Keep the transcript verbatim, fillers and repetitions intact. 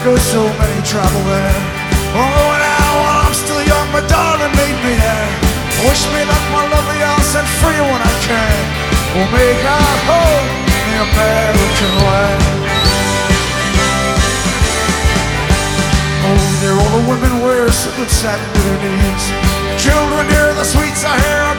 America, so many travel there. Oh, now while I'm still young, my darling, meet me there. Wish me luck, my lovely, I'll set free when I can. We'll make our home the American way. Oh, there all the women wear silk satin to their knees. Children hear the sweet Sahara